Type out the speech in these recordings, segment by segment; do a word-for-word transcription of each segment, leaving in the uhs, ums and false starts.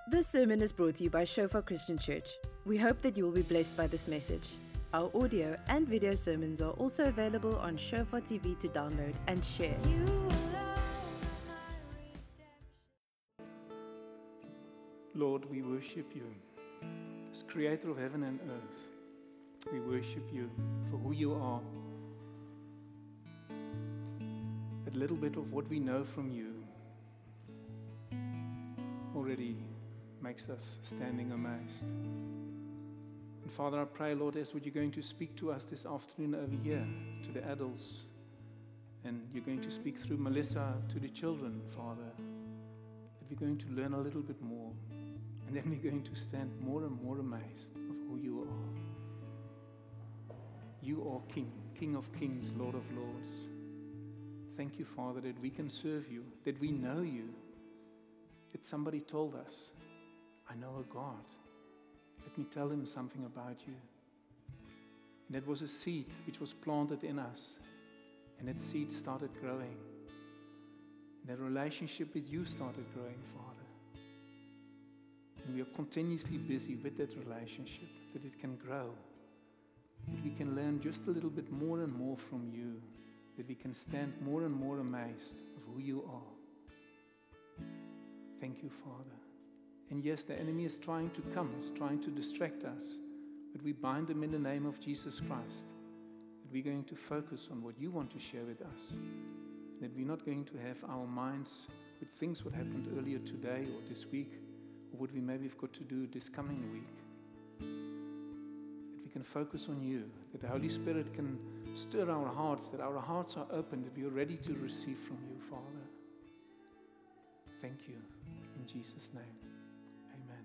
This sermon is brought to you by Shofar Christian Church. We hope that you will be blessed by this message. Our audio and video sermons are also available on Shofar T V to download and share. Lord, we worship you as creator of heaven and earth. We worship you for who you are. A little bit of what we know from you already makes us standing amazed. And Father, I pray, Lord, as what you're going to speak to us this afternoon over here, to the adults, and you're going to speak through Melissa to the children, Father, that we're going to learn a little bit more, and then we're going to stand more and more amazed of who you are. You are King, King of kings, Lord of lords. Thank you, Father, that we can serve you, that we know you, that somebody told us, I know a God. Let me tell him something about you. And that was a seed which was planted in us. And that seed started growing. And that relationship with you started growing, Father. And we are continuously busy with that relationship, that it can grow. That we can learn just a little bit more and more from you. That we can stand more and more amazed of who you are. Thank you, Father. And yes, the enemy is trying to come, is trying to distract us, but we bind him in the name of Jesus Christ. That we're going to focus on what you want to share with us. That we're not going to have our minds with things what happened earlier today or this week, or what we maybe have got to do this coming week. That we can focus on you, that the Holy Spirit can stir our hearts, that our hearts are open, that we are ready to receive from you, Father. Thank you. In Jesus' name. Amen.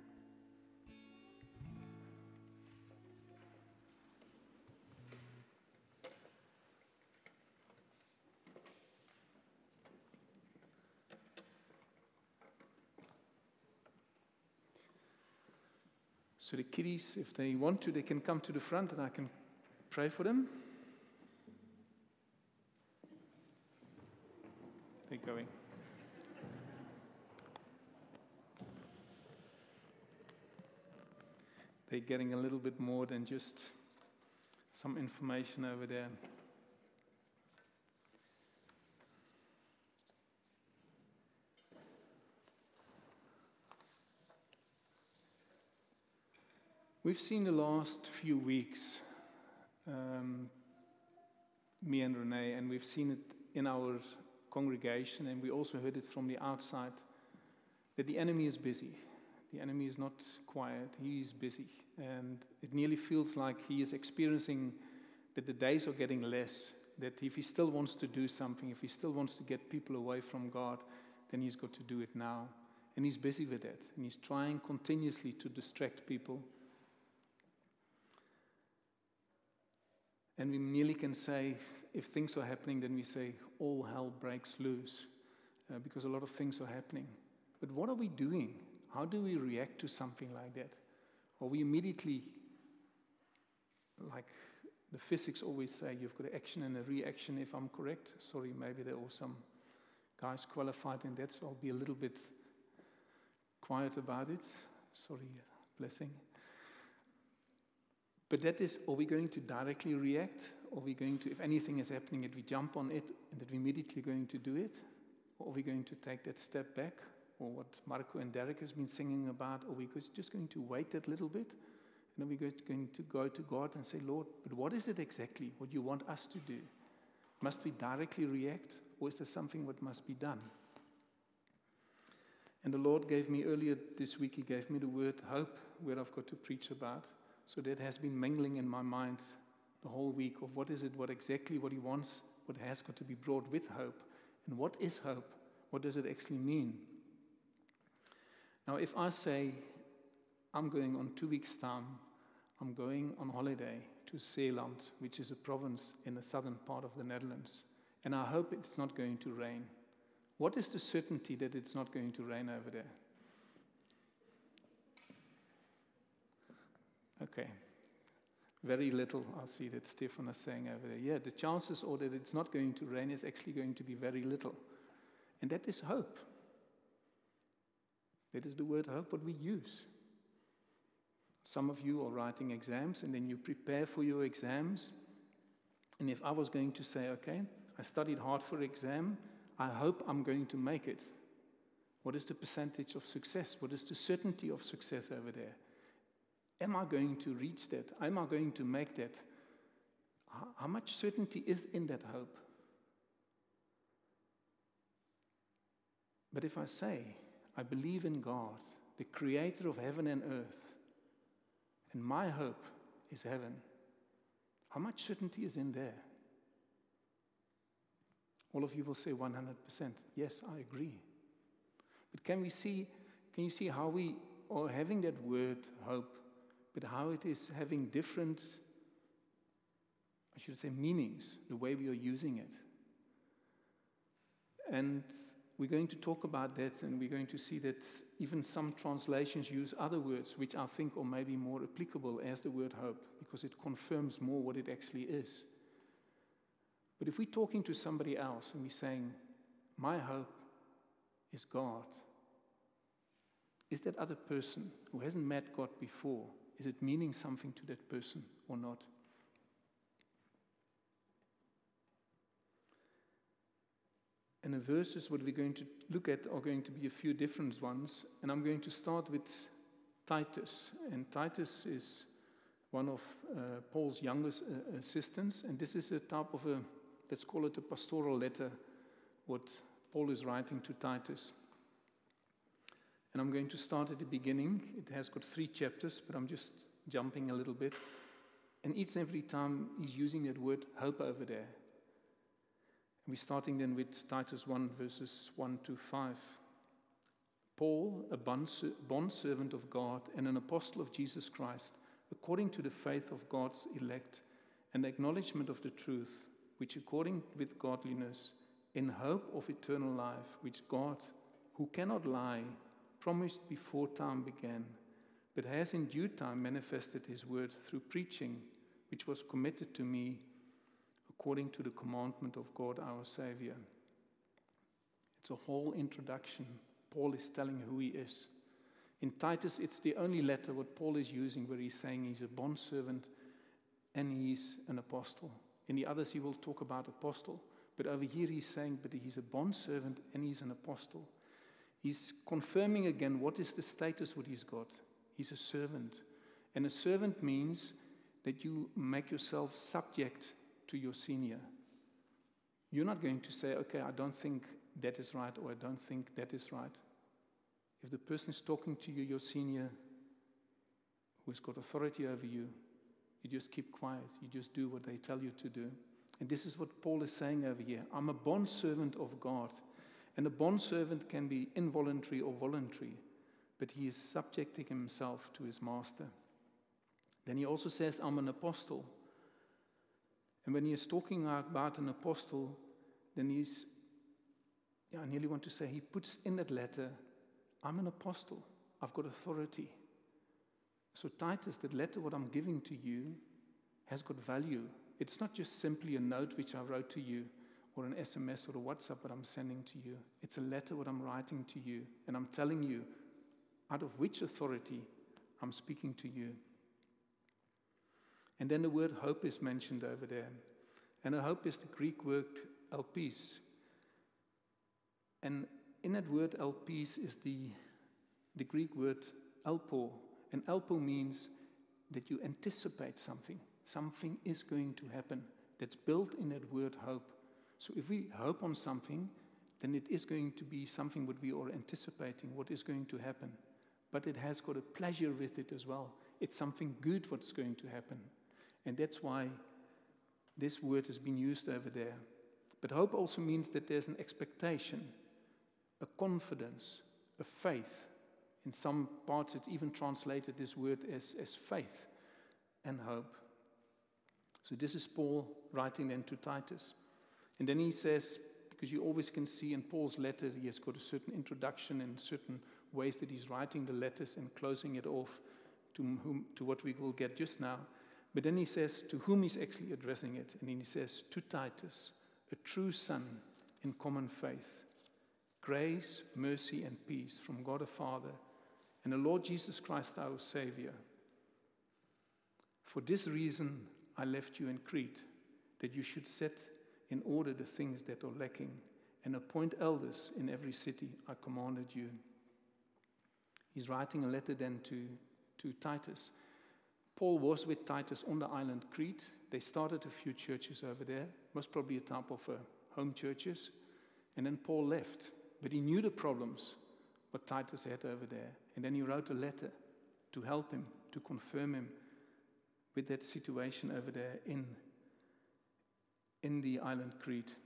So the kiddies, if they want to, they can come to the front and I can pray for them. They're going. They're getting a little bit more than just some information over there. We've seen the last few weeks, um, me and Renee, and we've seen it in our congregation, and we also heard it from the outside, that the enemy is busy. The enemy is not quiet, he is busy. And it nearly feels like he is experiencing that the days are getting less, that if he still wants to do something, if he still wants to get people away from God, then he's got to do it now. And he's busy with that. And he's trying continuously to distract people. And we nearly can say, if things are happening, then we say, all hell breaks loose. Uh, because a lot of things are happening. But what are we doing? How do we react to something like that? Or we immediately, like the physics always say, you've got an action and a reaction, if I'm correct. Sorry, maybe there are some guys qualified in that, so I'll be a little bit quiet about it. Sorry, blessing. But that is, are we going to directly react? Or are we going to, if anything is happening, that we jump on it and that we immediately going to do it? Or are we going to take that step back? Or what Marco and Derek has been singing about, or we're just going to wait that little bit, and then we're going to go to God and say, Lord, but what is it exactly, what you want us to do? Must we directly react, or is there something that must be done? And the Lord gave me earlier this week, he gave me the word hope, where I've got to preach about. So that has been mingling in my mind the whole week of what is it, what exactly what he wants, what has got to be brought with hope. And what is hope? What does it actually mean? Now, if I say, I'm going on two weeks' time, I'm going on holiday to Zeeland, which is a province in the southern part of the Netherlands, and I hope it's not going to rain. What is the certainty that it's not going to rain over there? Okay. Very little, I see that Stefan is saying over there. Yeah, the chances are that it's not going to rain is actually going to be very little. And that is hope. That is the word hope, what we use. Some of you are writing exams, and then you prepare for your exams. And if I was going to say, okay, I studied hard for exam, I hope I'm going to make it. What is the percentage of success? What is the certainty of success over there? Am I going to reach that? Am I going to make that? How much certainty is in that hope? But if I say, I believe in God, the creator of heaven and earth, and my hope is heaven, how much certainty is in there? All of you will say one hundred percent. Yes, I agree. But can we see, can you see how we are having that word hope, but how it is having different, I should say, meanings, the way we are using it? And we're going to talk about that, and we're going to see that even some translations use other words, which I think are maybe more applicable as the word hope, because it confirms more what it actually is. But if we're talking to somebody else and we're saying, my hope is God, is that other person who hasn't met God before, is it meaning something to that person or not? And the verses what we're going to look at are going to be a few different ones. And I'm going to start with Titus. And Titus is one of uh, Paul's youngest uh, assistants. And this is a type of a, let's call it a pastoral letter, what Paul is writing to Titus. And I'm going to start at the beginning. It has got three chapters, but I'm just jumping a little bit. And each and every time he's using that word hope over there. And we're starting then with Titus one, verses one to five. Paul, a bondservant of God and an apostle of Jesus Christ, according to the faith of God's elect and the acknowledgement of the truth, which according with godliness, in hope of eternal life, which God, who cannot lie, promised before time began, but has in due time manifested his word through preaching, which was committed to me according to the commandment of God our Savior. It's a whole introduction. Paul is telling who he is. In Titus, it's the only letter what Paul is using where he's saying he's a bondservant and he's an apostle. In the others, he will talk about apostle. But over here, he's saying, but he's a bondservant and he's an apostle. He's confirming again what is the status what he's got. He's a servant. And a servant means that you make yourself subject to your senior. You're not going to say, okay, I don't think that is right, or I don't think that is right. If the person is talking to you, your senior, who's got authority over you, you just keep quiet. You just do what they tell you to do. And this is what Paul is saying over here. I'm a bondservant of God. And a bondservant can be involuntary or voluntary, but he is subjecting himself to his master. Then he also says, I'm an apostle. And when he is talking about an apostle, then he's, yeah, I nearly want to say, he puts in that letter, I'm an apostle. I've got authority. So Titus, that letter, what I'm giving to you, has got value. It's not just simply a note which I wrote to you, or an S M S or a WhatsApp that I'm sending to you. It's a letter what I'm writing to you, and I'm telling you out of which authority I'm speaking to you. And then the word hope is mentioned over there. And a hope is the Greek word elpis. And in that word elpis is the, the Greek word elpo. And elpo means that you anticipate something. Something is going to happen. That's built in that word hope. So if we hope on something, then it is going to be something what we are anticipating, what is going to happen. But it has got a pleasure with it as well. It's something good what's going to happen. And that's why this word has been used over there. But hope also means that there's an expectation, a confidence, a faith. In some parts it's even translated this word as, as faith and hope. So this is Paul writing then to Titus. And then he says, because you always can see in Paul's letter, he has got a certain introduction and certain ways that he's writing the letters and closing it off to whom, to what we will get just now. But then he says to whom he's actually addressing it. And then he says, to Titus, a true son in common faith, Grace, mercy, and peace from God the Father and the Lord Jesus Christ our Savior. For this reason I left you in Crete, that you should set in order the things that are lacking, and appoint elders in every city I commanded you. He's writing a letter then to, to Titus. Paul was with Titus on the island Crete. They started a few churches over there, most probably a type of uh, home churches. And then Paul left. But he knew the problems what Titus had over there. And then he wrote a letter to help him, to confirm him with that situation over there in, in the island Crete.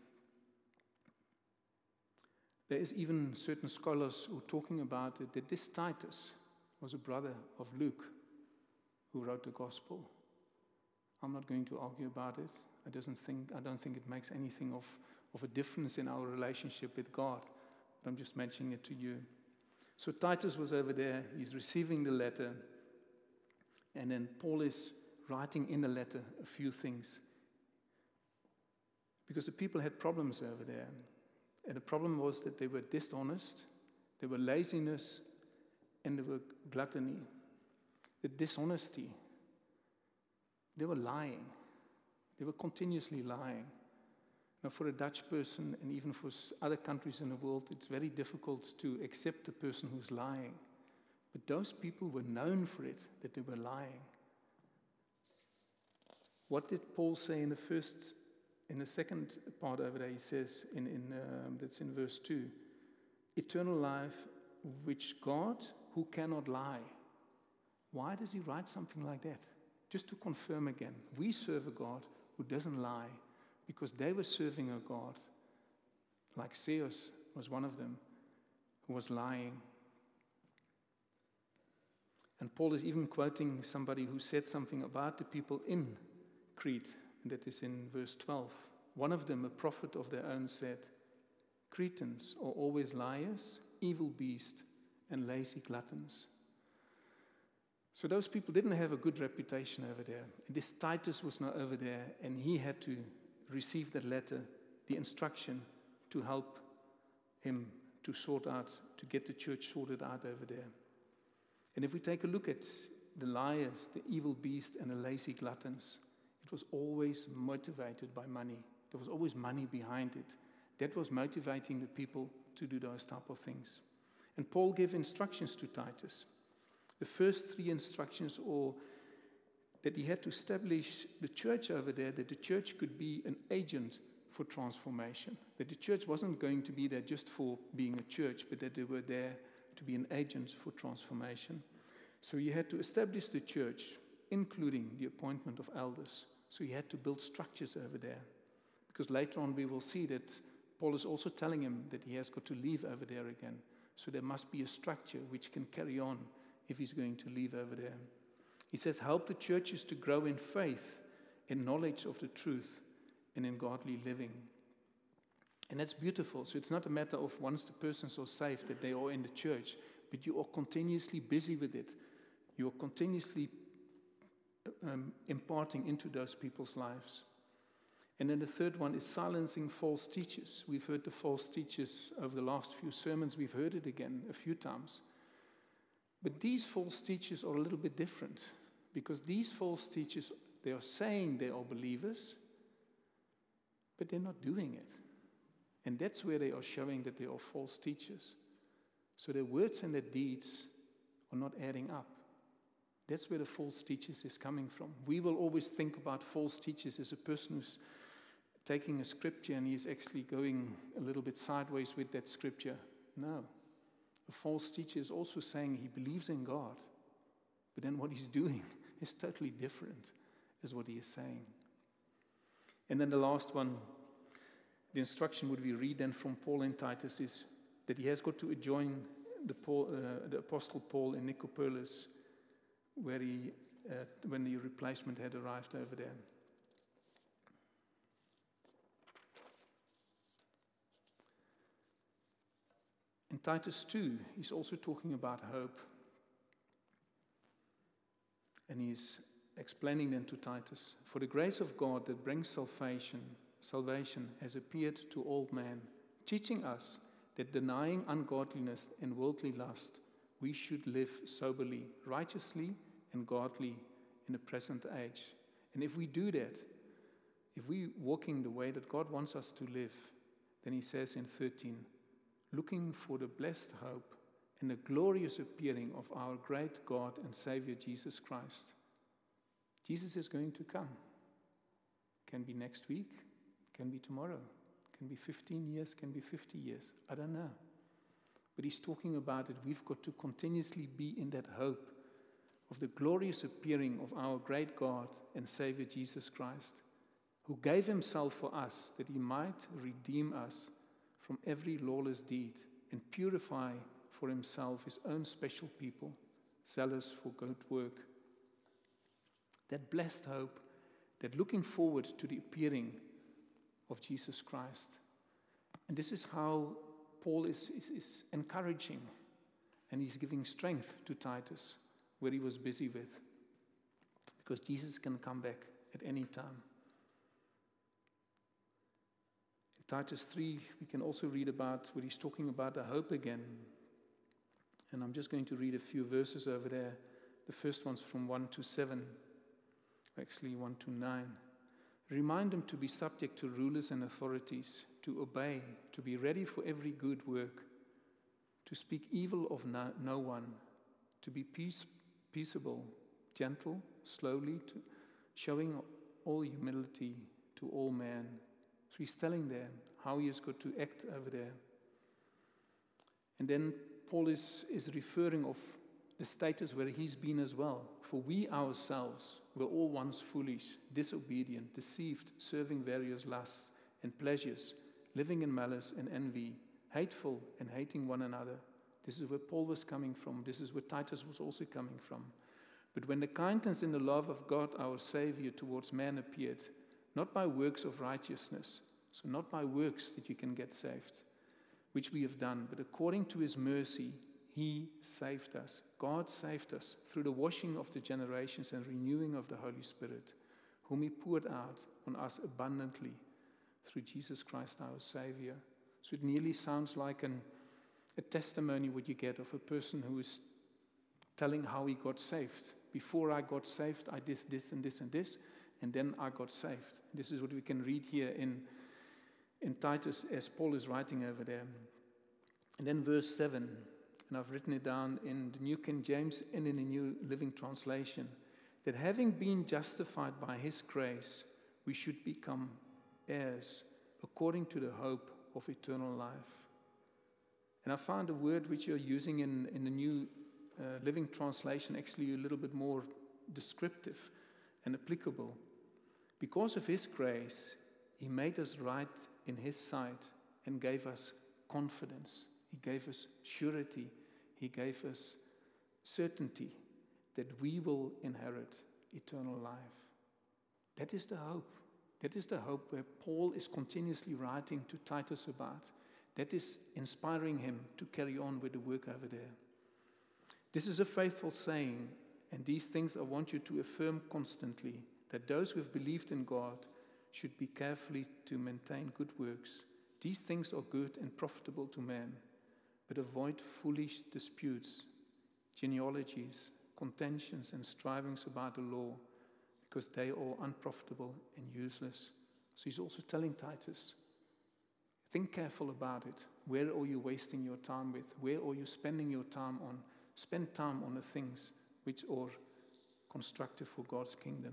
There is even certain scholars who are talking about it, that this Titus was a brother of Luke, who wrote the gospel. I'm not going to argue about it. I, doesn't think, I don't think it makes anything of, of a difference in our relationship with God. But I'm just mentioning it to you. So Titus was over there. He's receiving the letter. And then Paul is writing in the letter a few things. Because the people had problems over there. And the problem was that they were dishonest, there were laziness, and there were gluttony. The dishonesty, they were lying. They were continuously lying. Now, for a Dutch person, and even for other countries in the world, it's very difficult to accept a person who's lying. But those people were known for it, that they were lying. What did Paul say in the first In the second part over there, he says, in, in, um, that's in verse two, eternal life which God, who cannot lie. Why does he write something like that? Just to confirm again, we serve a God who doesn't lie, because they were serving a God, like Zeus was one of them, who was lying. And Paul is even quoting somebody who said something about the people in Crete. And that is in verse twelve. One of them, a prophet of their own, said, Cretans are always liars, evil beasts, and lazy gluttons. So those people didn't have a good reputation over there. And this Titus was now over there, and he had to receive that letter, the instruction to help him to sort out, to get the church sorted out over there. And if we take a look at the liars, the evil beasts, and the lazy gluttons, it was always motivated by money. There was always money behind it. That was motivating the people to do those type of things. And Paul gave instructions to Titus. The first three instructions are that he had to establish the church over there, that the church could be an agent for transformation. That the church wasn't going to be there just for being a church, but that they were there to be an agent for transformation. So he had to establish the church, including the appointment of elders. So he had to build structures over there. Because later on we will see that Paul is also telling him that he has got to leave over there again. So there must be a structure which can carry on if he's going to leave over there. He says, help the churches to grow in faith, in knowledge of the truth, and in godly living. And that's beautiful. So it's not a matter of once the persons are saved that they are in the church, but you are continuously busy with it. You are continuously Um, imparting into those people's lives. And then the third one is silencing false teachers. We've heard the false teachers over the last few sermons. We've heard it again a few times. But these false teachers are a little bit different, because these false teachers, they are saying they are believers, but they're not doing it. And that's where they are showing that they are false teachers. So their words and their deeds are not adding up. That's where the false teachers is coming from. We will always think about false teachers as a person who's taking a scripture and he is actually going a little bit sideways with that scripture. No. A false teacher is also saying he believes in God, but then what he's doing is totally different as what he is saying. And then the last one, the instruction would we read then from Paul and Titus is that he has got to join the, Paul, uh, the Apostle Paul in Nicopolis, where he, uh, when the replacement had arrived over there. In Titus two, he's also talking about hope. And he's explaining then to Titus, for the grace of God that brings salvation, salvation has appeared to all men, teaching us that denying ungodliness and worldly lust, we should live soberly, righteously, and godly in the present age. And if we do that, if we walking the way that God wants us to live, then he says in thirteen, looking for the blessed hope and the glorious appearing of our great God and Savior Jesus Christ. Jesus is going to come. Can be next week, can be tomorrow, can be fifteen years, can be fifty years. I don't know. But he's talking about it. We've got to continuously be in that hope of the glorious appearing of our great God and Savior Jesus Christ, who gave himself for us that he might redeem us from every lawless deed and purify for himself his own special people, zealous for good work. That blessed hope, that looking forward to the appearing of Jesus Christ. And this is how Paul is, is, is encouraging, and he's giving strength to Titus, where he was busy with, because Jesus can come back at any time. In Titus three, we can also read about where he's talking about the hope again. And I'm just going to read a few verses over there. The first one's from one to seven, actually one to nine. Remind them to be subject to rulers and authorities, to obey, to be ready for every good work, to speak evil of no, no one, to be peace, peaceable, gentle, slowly, to, showing all humility to all men. So he's telling them how he has got to act over there. And then Paul is, is referring of the status where he's been as well. For we ourselves were all once foolish, disobedient, deceived, serving various lusts and pleasures, living in malice and envy, hateful and hating one another. This is where Paul was coming from. This is where Titus was also coming from. But when the kindness and the love of God, our Savior, towards man appeared, not by works of righteousness, so not by works that you can get saved, which we have done, but according to his mercy, he saved us. God saved us through the washing of the generations and renewing of the Holy Spirit, whom he poured out on us abundantly through Jesus Christ our Savior. So it nearly sounds like an, a testimony what you get of a person who is telling how he got saved. Before I got saved, I did this and this and this, and then I got saved. This is what we can read here in, in Titus as Paul is writing over there. And then verse seven, and I've written it down in the New King James and in the New Living Translation, that having been justified by his grace, we should become heirs according to the hope of eternal life. And I found a word which you're using in, in the New uh, Living Translation actually a little bit more descriptive and applicable. Because of his grace, he made us right in his sight and gave us confidence. He gave us surety. He gave us certainty that we will inherit eternal life. That is the hope. That is the hope where Paul is continuously writing to Titus about. That is inspiring him to carry on with the work over there. This is a faithful saying, and these things I want you to affirm constantly, that those who have believed in God should be carefully to maintain good works. These things are good and profitable to man, but avoid foolish disputes, genealogies, contentions, and strivings about the law, because they are unprofitable and useless. So he's also telling Titus, think careful about it. Where are you wasting your time with? Where are you spending your time on? Spend time on the things which are constructive for God's kingdom.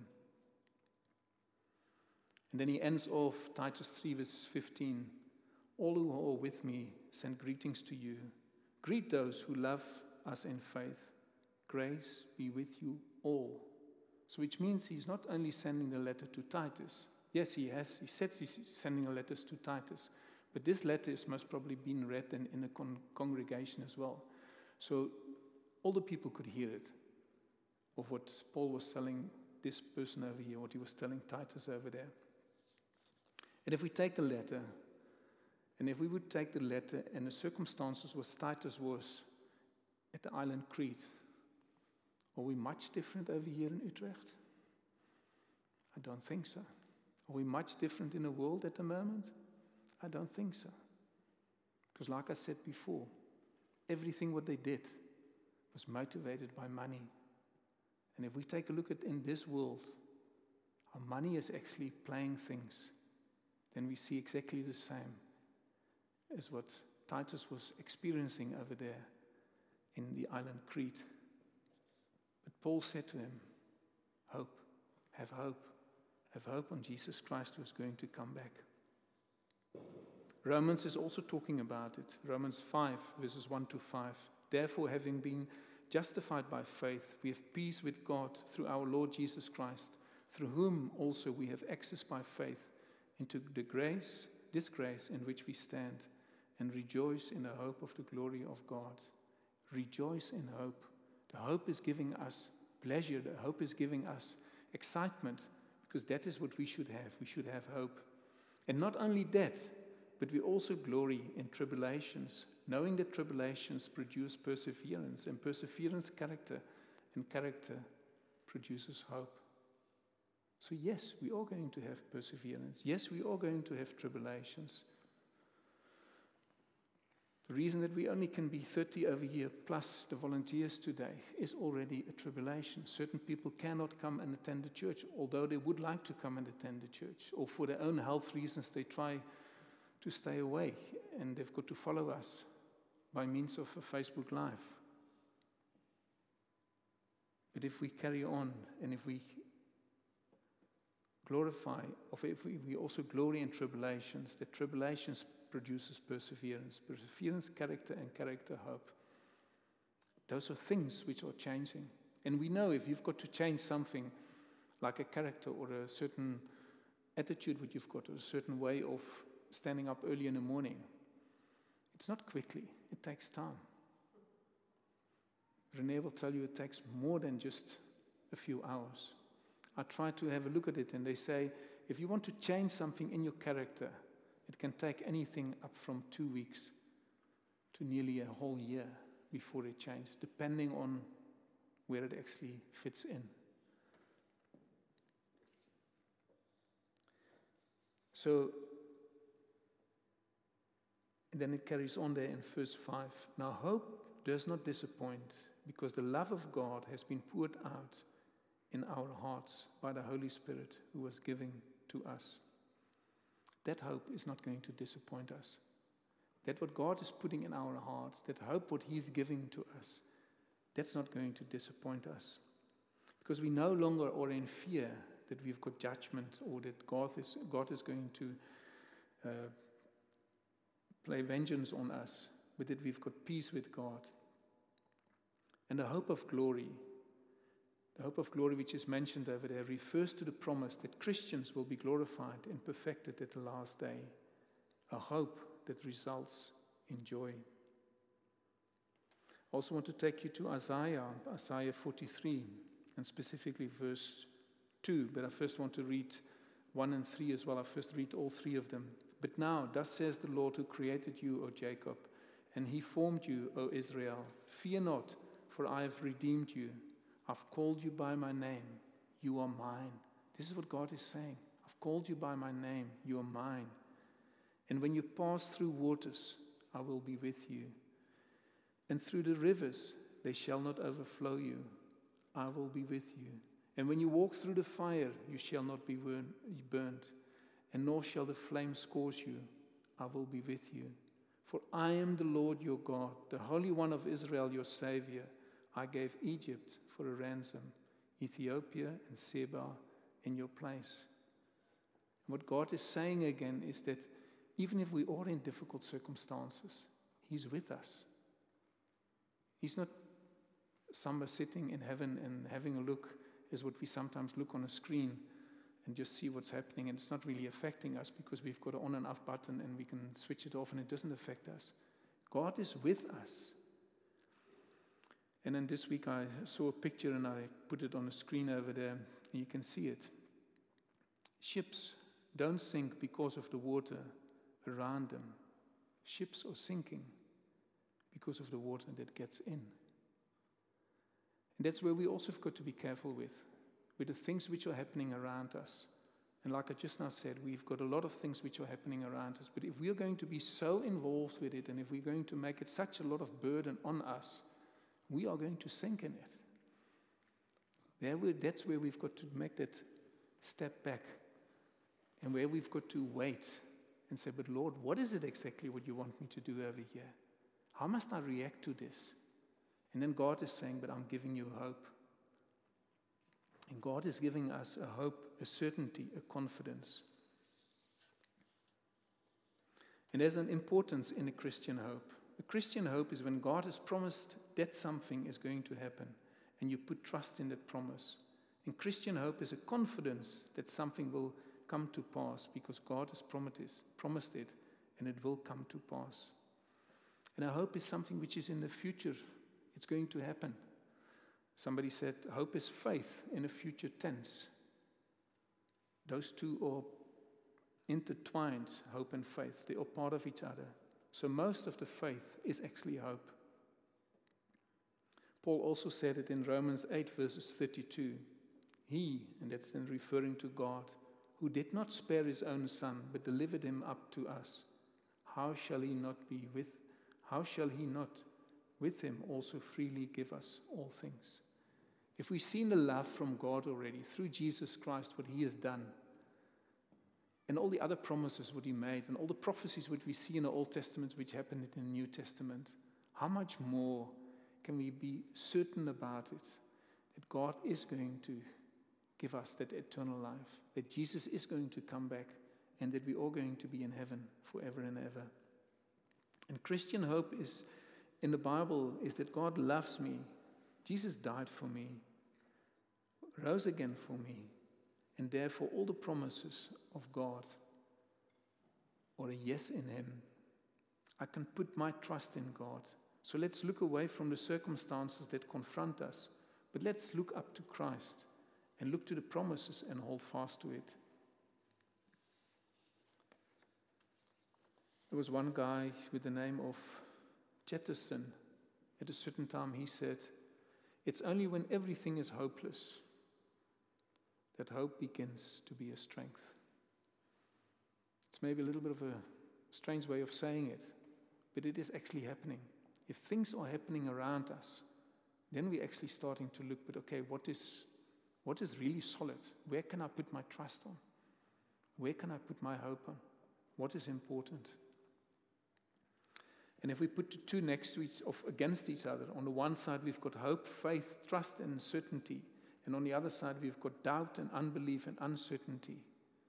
And then he ends off Titus three, verse fifteen. All who are with me send greetings to you. Greet those who love us in faith. Grace be with you all. So which means he's not only sending the letter to Titus. Yes, he has. He says he's sending letters to Titus. But this letter is most probably been read in, in a con- congregation as well. So all the people could hear it, of what Paul was telling this person over here, what he was telling Titus over there. And if we take the letter, and if we would take the letter and the circumstances where Titus was at the island Crete, are we much different over here in Utrecht? I don't think so. Are we much different in the world at the moment? I don't think so. Because like I said before, everything what they did was motivated by money. And if we take a look at in this world, how money is actually playing things, then we see exactly the same as what Titus was experiencing over there in the island Crete. But Paul said to him, hope, have hope, have hope on Jesus Christ who is going to come back. Romans is also talking about it. Romans five, verses one to five. Therefore, having been justified by faith, we have peace with God through our Lord Jesus Christ, through whom also we have access by faith into the grace, this grace in which we stand, and rejoice in the hope of the glory of God. Rejoice in hope. The hope is giving us pleasure. The hope is giving us excitement, because that is what we should have. We should have hope. And not only that, but we also glory in tribulations, knowing that tribulations produce perseverance, and perseverance character, and character produces hope. So yes, we are going to have perseverance. Yes, we are going to have tribulations. The reason that we only can be thirty over here plus the volunteers today is already a tribulation. Certain people cannot come and attend the church, although they would like to come and attend the church, or for their own health reasons they try to stay away, and they've got to follow us by means of a Facebook Live. But if we carry on, and if we glorify, or if we, we also glory in tribulations, that tribulations produces perseverance. Perseverance, character, and character, hope. Those are things which are changing. And we know if you've got to change something, like a character or a certain attitude that you've got, or a certain way of standing up early in the morning, it's not quickly. It takes time. Renee will tell you it takes more than just a few hours. I try to have a look at it, and they say, if you want to change something in your character, it can take anything up from two weeks to nearly a whole year before it changes, depending on where it actually fits in. So, then it carries on there in verse five. Now hope does not disappoint, because the love of God has been poured out in our hearts by the Holy Spirit who was given to us. That hope is not going to disappoint us. That what God is putting in our hearts, that hope what He's giving to us, that's not going to disappoint us. Because we no longer are in fear that we've got judgment, or that God is, God is going to uh, play vengeance on us, but that we've got peace with God. And the hope of glory, the hope of glory which is mentioned over there, refers to the promise that Christians will be glorified and perfected at the last day. A hope that results in joy. I also want to take you to Isaiah, Isaiah forty-three, and specifically verse two, but I first want to read one and three as well. I first read all three of them. But now, thus says the Lord who created you, O Jacob, and He formed you, O Israel. Fear not, for I have redeemed you. I've called you by my name. You are mine. This is what God is saying. I've called you by my name. You are mine. And when you pass through waters, I will be with you. And through the rivers, they shall not overflow you. I will be with you. And when you walk through the fire, you shall not be burnt, and nor shall the flame scorch you. I will be with you. For I am the Lord your God, the Holy One of Israel, your Savior. I gave Egypt for a ransom, Ethiopia and Seba in your place. And what God is saying again is that even if we are in difficult circumstances, He's with us. He's not somewhere sitting in heaven and having a look as what we sometimes look on a screen and just see what's happening, and it's not really affecting us because we've got an on and off button and we can switch it off and it doesn't affect us. God is with us. And then this week I saw a picture and I put it on the screen over there, and you can see it. Ships don't sink because of the water around them. Ships are sinking because of the water that gets in. And that's where we also have got to be careful with, with the things which are happening around us And like I just now said, we've got a lot of things which are happening around us. But if we are going to be so involved with it, and if we're going to make it such a lot of burden on us, we are going to sink in it. There we, that's where we've got to make that step back, and where we've got to wait and say, but Lord, what is it exactly what you want me to do over here? How must I react to this? And then God is saying, but I'm giving you hope. And God is giving us a hope, a certainty, a confidence. And there's an importance in a Christian hope. A Christian hope is when God has promised that something is going to happen, and you put trust in that promise. And Christian hope is a confidence that something will come to pass because God has promised it, and it will come to pass. And our hope is something which is in the future. It's going to happen. Somebody said, hope is faith in a future tense. Those two are intertwined, hope and faith. They are part of each other. So most of the faith is actually hope. Paul also said it in Romans eight, verses thirty-two. He, and that's then referring to God, who did not spare his own son, but delivered him up to us, how shall he not be with, how shall he not with him also freely give us all things? If we've seen the love from God already through Jesus Christ, what he has done, and all the other promises what he made, and all the prophecies which we see in the Old Testament which happened in the New Testament, how much more can we be certain about it, that God is going to give us that eternal life, that Jesus is going to come back, and that we're all going to be in heaven forever and ever. And Christian hope is, in the Bible, is that God loves me. Jesus died for me, rose again for me, and therefore all the promises of God are a yes in him. I can put my trust in God. So let's look away from the circumstances that confront us, but let's look up to Christ and look to the promises and hold fast to it. There was one guy with the name of Chesterton. At a certain time he said, it's only when everything is hopeless that hope begins to be a strength. It's maybe a little bit of a strange way of saying it, but it is actually happening. If things are happening around us, then we're actually starting to look, but okay, what is, what is really solid? Where can I put my trust on? Where can I put my hope on? What is important? And if we put the two next to each, of against each other, on the one side we've got hope, faith, trust, and certainty, and on the other side we've got doubt and unbelief and uncertainty.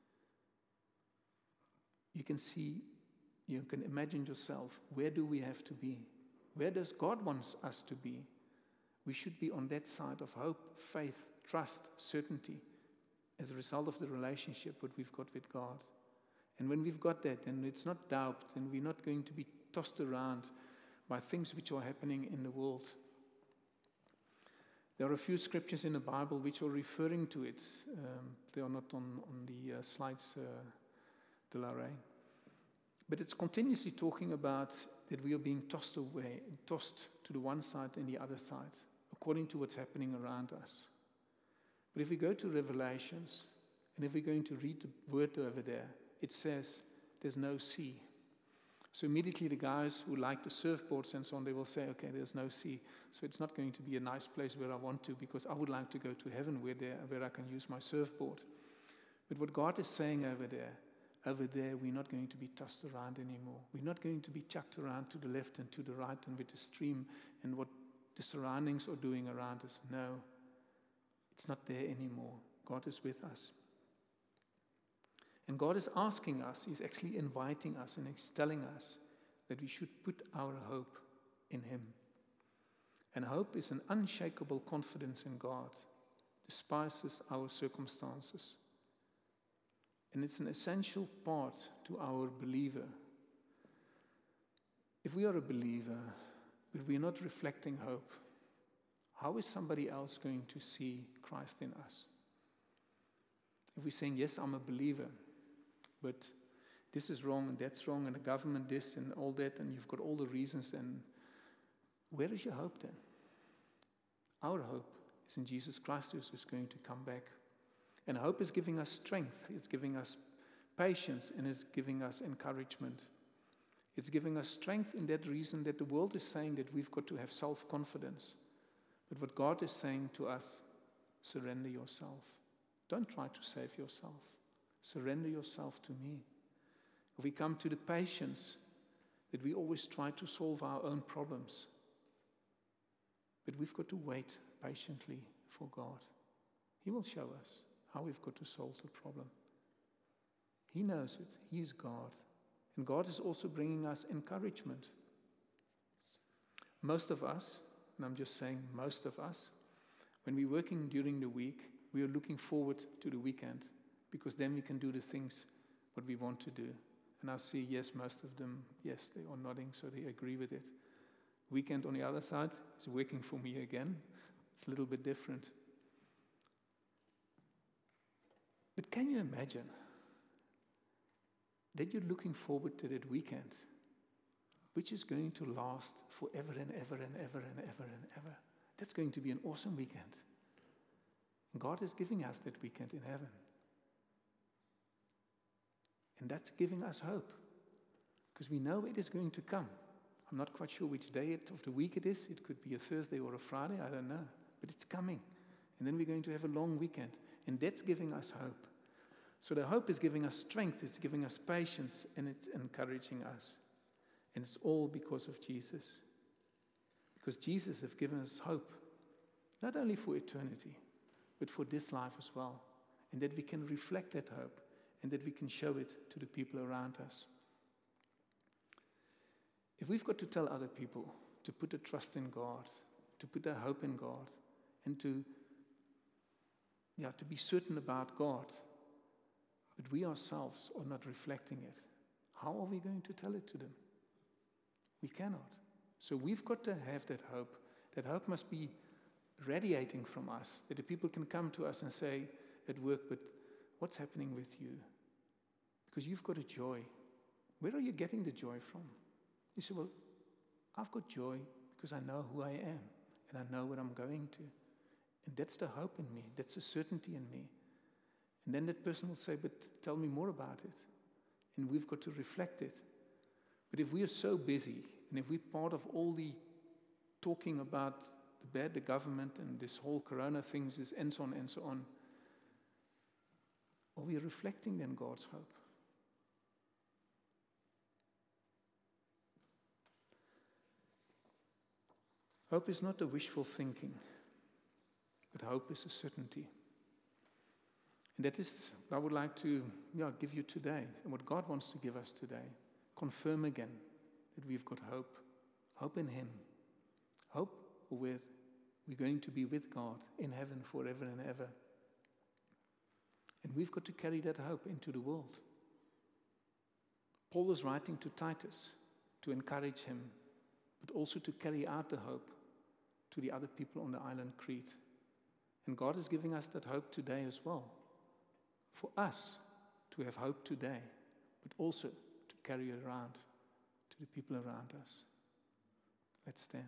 You can see, you can imagine yourself, where do we have to be? Where does God want us to be? We should be on that side of hope, faith, trust, certainty, as a result of the relationship that we've got with God. And when we've got that, then it's not doubt, and we're not going to be tossed around by things which are happening in the world. There are a few scriptures in the Bible which are referring to it. Um, they are not on, on the uh, slides, uh, de la Rey. But it's continuously talking about that we are being tossed away, tossed to the one side and the other side, according to what's happening around us. But if we go to Revelations, and if we're going to read the word over there, it says there's no sea. So immediately the guys who like the surfboards and so on, they will say, okay, there's no sea. So it's not going to be a nice place where I want to, because I would like to go to heaven where, there, where I can use my surfboard. But what God is saying over there, over there, we're not going to be tossed around anymore. We're not going to be chucked around to the left and to the right and with the stream and what the surroundings are doing around us. No, it's not there anymore. God is with us. And God is asking us, he's actually inviting us, and he's telling us that we should put our hope in him. And hope is an unshakable confidence in God, despises our circumstances. And it's an essential part to our believer. If we are a believer, but we're not reflecting hope, how is somebody else going to see Christ in us? If we're saying, yes, I'm a believer, but this is wrong and that's wrong and the government this and all that, and you've got all the reasons, and where is your hope then? Our hope is in Jesus Christ, who is going to come back. And hope is giving us strength, it's giving us patience, and it's giving us encouragement. It's giving us strength in that reason that the world is saying that we've got to have self-confidence. But what God is saying to us, surrender yourself. Don't try to save yourself. Surrender yourself to me. If we come to the patience that we always try to solve our own problems, but we've got to wait patiently for God. He will show us how we've got to solve the problem. He knows it. He is God. And God is also bringing us encouragement. Most of us, and I'm just saying most of us, when we're working during the week, we are looking forward to the weekend because then we can do the things what we want to do. And I see, yes, most of them, yes, they are nodding, so they agree with it. Weekend on the other side is working for me again. It's a little bit different. But can you imagine that you're looking forward to that weekend, which is going to last forever and ever and ever and ever and ever? That's going to be an awesome weekend. And God is giving us that weekend in heaven. And that's giving us hope, because we know it is going to come. I'm not quite sure which day of the week it is. It could be a Thursday or a Friday, I don't know. But it's coming. And then we're going to have a long weekend. And that's giving us hope. So the hope is giving us strength, it's giving us patience, and it's encouraging us. And it's all because of Jesus. Because Jesus has given us hope, not only for eternity, but for this life as well. And that we can reflect that hope, and that we can show it to the people around us. If we've got to tell other people to put their trust in God, to put their hope in God, and to, yeah, to be certain about God, but we ourselves are not reflecting it, how are we going to tell it to them? We cannot. So we've got to have that hope. That hope must be radiating from us, that the people can come to us and say at work, but what's happening with you? Because you've got a joy. Where are you getting the joy from? You say, well, I've got joy because I know who I am and I know where I'm going to. And that's the hope in me. That's the certainty in me. And then that person will say, but tell me more about it. And we've got to reflect it. But if we are so busy, and if we're part of all the talking about the bad, the government, and this whole corona things, is and so on and so on, are we reflecting then God's hope? Hope is not a wishful thinking, but hope is a certainty. And that is what I would like to yeah, give you today, and what God wants to give us today. Confirm again that we've got hope. Hope in Him. Hope where we're going to be with God in heaven forever and ever. And we've got to carry that hope into the world. Paul was writing to Titus to encourage him, but also to carry out the hope to the other people on the island Crete. And God is giving us that hope today as well. For us to have hope today, but also to carry it around to the people around us. Let's stand.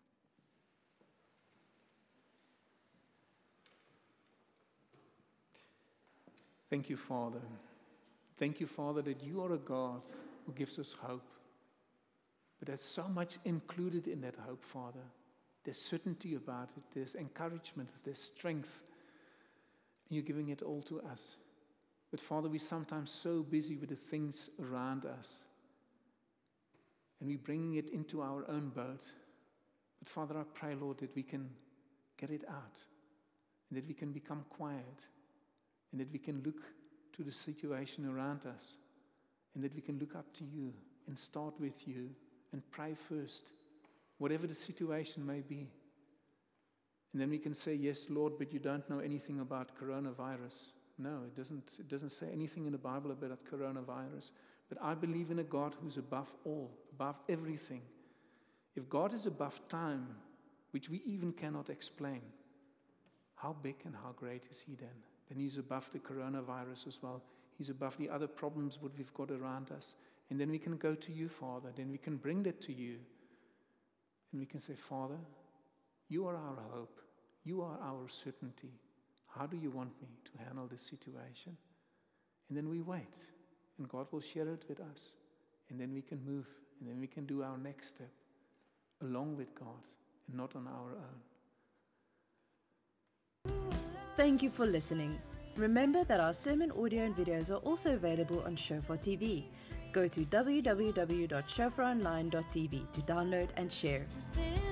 Thank you, Father. Thank you, Father, that you are a God who gives us hope. But there's so much included in that hope, Father. There's certainty about it. There's encouragement. There's strength. And you're giving it all to us. But Father, we're sometimes so busy with the things around us. And we're bringing it into our own boat. But Father, I pray, Lord, that we can get it out. And that we can become quiet. And that we can look to the situation around us. And that we can look up to you and start with you and pray first, whatever the situation may be. And then we can say, yes, Lord, but you don't know anything about coronavirus. No, it doesn't, it doesn't say anything in the Bible about coronavirus. But I believe in a God who's above all, above everything. If God is above time, which we even cannot explain, how big and how great is He then? Then He's above the coronavirus as well. He's above the other problems that we've got around us. And then we can go to you, Father. Then we can bring that to you. And we can say, Father, you are our hope. You are our certainty. How do you want me to handle this situation? And then we wait, and God will share it with us. And then we can move, and then we can do our next step along with God and not on our own. Thank you for listening. Remember that our sermon audio and videos are also available on Shofar T V. Go to w w w dot shofar online dot t v to download and share.